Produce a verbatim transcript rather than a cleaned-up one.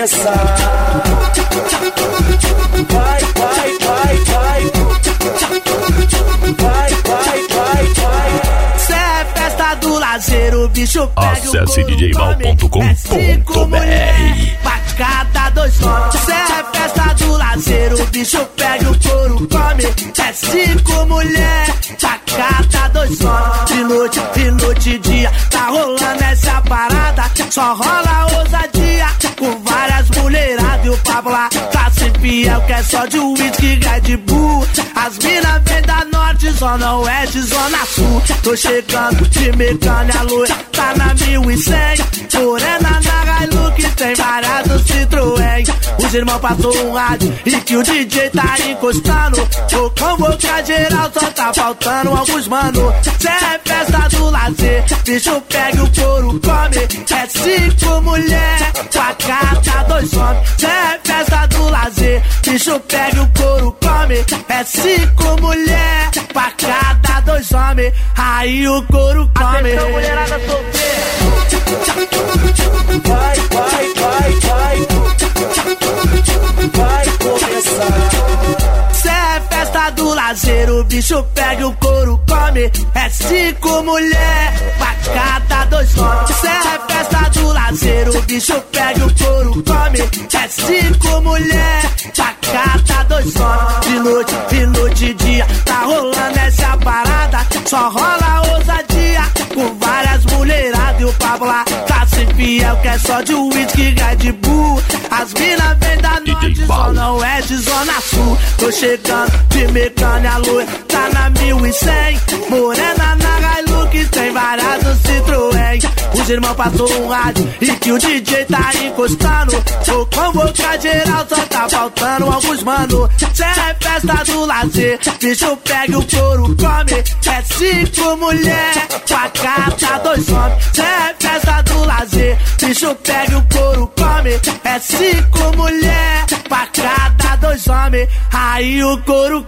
começar. Vai, vai, vai, vai. Vai, vai, vai, vai. Cê é festa do lazer, o bicho pega. Acesse d j mal ponto com ponto b r. Pra cada dois homens. Cê é festa do lazer, o bicho pega o couro come. É cinco mulher, pra cada dois homens. De noite, de noite e dia, tá rolando essa parada. Só rola ousadia, com várias mulheradas. E o papo lá, classe fiel, que é só de whisky, Red Bull. As minas vem da norte, zona oeste, zona sul. Tô chegando de mecânica, a loira tá na mil e cem. Morena na Hilux, tem várias do Citroën. Os irmãos passou um rádio e que o D J tá encostando. Vou convocar geral, só tá faltando alguns mano. Cê é festa do lazer, bicho pega o couro come. É cinco mulher, pra cada dois homens. Cê é festa do lazer, bicho pega o couro come. É cinco mulher, pra cada dois homens. Aí o couro come. Atenção, mulherada solteira. Vai, vai, vai, vai. Vai começar. Cê é festa do lazer, o bicho pega o couro come. É cinco mulher, pra cada dois homens. Cê é festa do lazer, o bicho pega o couro come. É cinco mulher, pra cada dois homens. De noite, de noite e dia, tá rolando essa parada. Só rola ousadia, com várias mulheradas. E o papo lá, classe fiel, que é só de whisky, Red Bull. As minas vem da norte, zona oeste, zona sul. Tô chegando de mecânica, a loira tá na mil e cem. Morena na Hilux, tem várias do Citroën. Os irmãos passou um rádio e que o D J tá encostando. Vou convocar geral, só tá faltando alguns mano. Cê é festa do lazer, bicho pega o couro come. É cinco mulher, pra cada dois homens. Cê é festa do lazer, bicho pega o couro come. É cinco mulher, pra cada dois homens. Aí o couro